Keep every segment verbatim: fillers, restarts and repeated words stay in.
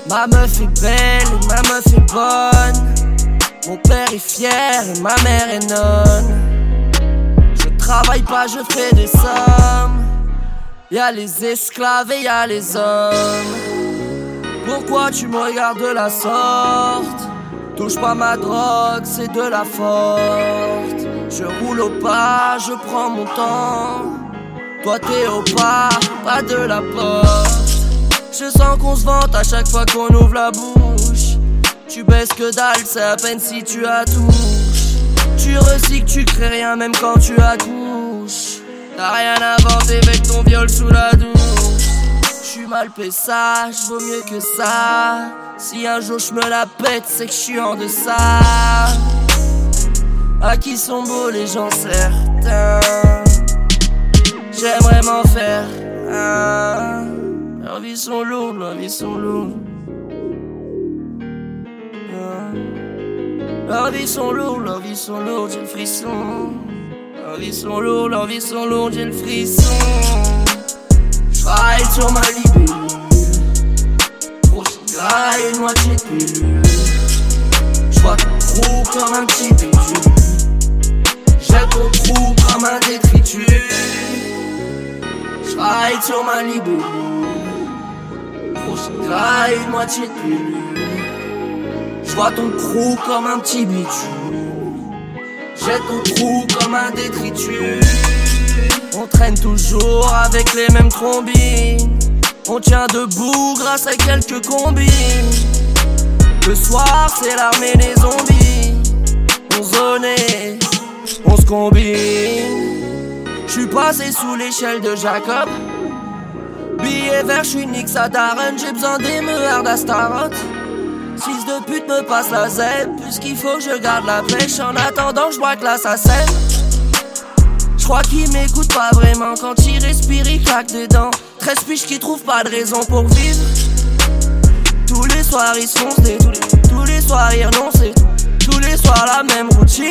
Ma meuf est belle et ma meuf est bonne. Mon père est fier et ma mère est nonne. Je travaille pas, je fais des sommes. Y'a les esclaves et y'a les hommes. Pourquoi tu me regardes de la sorte? Touche pas ma drogue, c'est de la forte. Je roule au pas, je prends mon temps. Toi t'es au pas, pas de la porte. Je sens qu'on se vante à chaque fois qu'on ouvre la bouche. Tu baisses que dalle, c'est à peine si tu attouches. Tu recycles, tu crées rien même quand tu accouches. T'as rien inventé avec ton viol sous la douche. J'suis mal sage, vaut mieux que ça. Si un jour j'me la pète, c'est que j'suis en deçà. À qui sont beaux les gens certains? J'aimerais m'en faire un. Leurs vies sont lourdes, leurs vies sont lourdes. Leurs vies sont lourdes, leurs vies sont lourdes, j'ai le frisson. Leurs vies sont lourdes, leurs vies sont lourdes, j'ai le frisson. J'raille sur ma libellule. Grosse graille, une moitié de pilule. J'vois ton trou comme un petit bijou. Jette ton trou comme un détritus. J'raille sur ma libellule. Grosse graille, une moitié de pilule. J'vois ton trou comme un petit bijou. Jette ton trou comme un détritus. On traîne toujours avec les mêmes trombines. On tient debout grâce à quelques combines. Le soir c'est l'armée des zombies. On zonait, on se combine. J'suis passé sous l'échelle de Jacob. Billet vert, j'suis Nix à Darren. J'ai besoin des meurs d'Astaroth. Fils de pute me passe la zèbre. Puisqu'il faut que je garde la pêche. En attendant j'bois que l'assassin. J'crois qu'il m'écoute pas vraiment. Quand il respire il claque des dents. Treize piges qui trouvent pas de raison pour vivre. Tous les soirs ils se foncent des tous les, tous les soirs ils renoncent. Tous les soirs la même routine.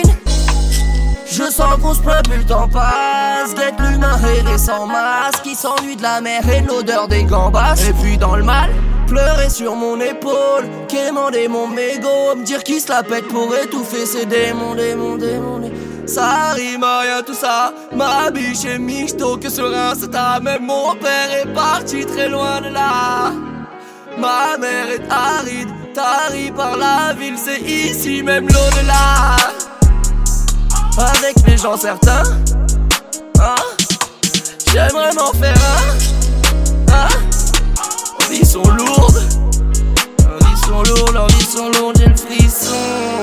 Je sens qu'on se plaint plus le temps passe. D'être l'humain erré sans masque. Qui s'ennuie de la mer et de l'odeur des gambas. Et puis dans le mal pleurer sur mon épaule, quémander mon mégot, me dire qu'il se la pète pour étouffer ses démons, démons, démons, démons. Ça rime à rien tout ça, ma biche est mixto que sur un c'est même mon père est parti très loin de là. Ma mère est aride, tarie par la ville, c'est ici même l'au-delà. Avec les gens certains, hein, j'aimerais m'en faire un, hein. Leurs vies sont lourdes, leurs vies sont lourdes, leurs vies sont lourdes, j'ai le frisson.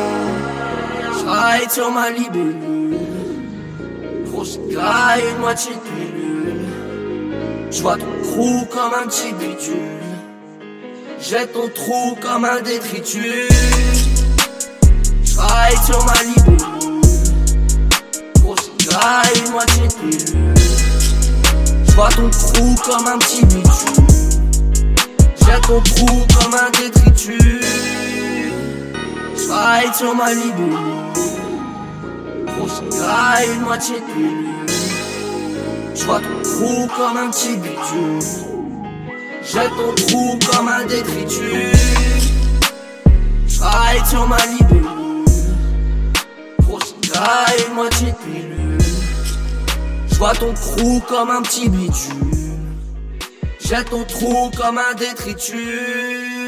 J'raille sur ma libellule. Grosse graille, une moitié de pilule. J'vois ton trou comme un petit bidule. Jette ton trou comme un détritus. J'raille sur ma libellule. Grosse graille, une moitié de pilule. J'vois ton trou comme un petit bidule. Jette ton trou comme un détritus. J'raille sur ma libellule. Grosse graille, une moitié de pilule. J'vois ton trou comme un petit bidule. Jette ton trou comme un détritus. J'raille sur ma libellule. Grosse graille, une moitié de pilule. J'vois ton trou comme un petit bidule. Jette ton trou comme un détritus.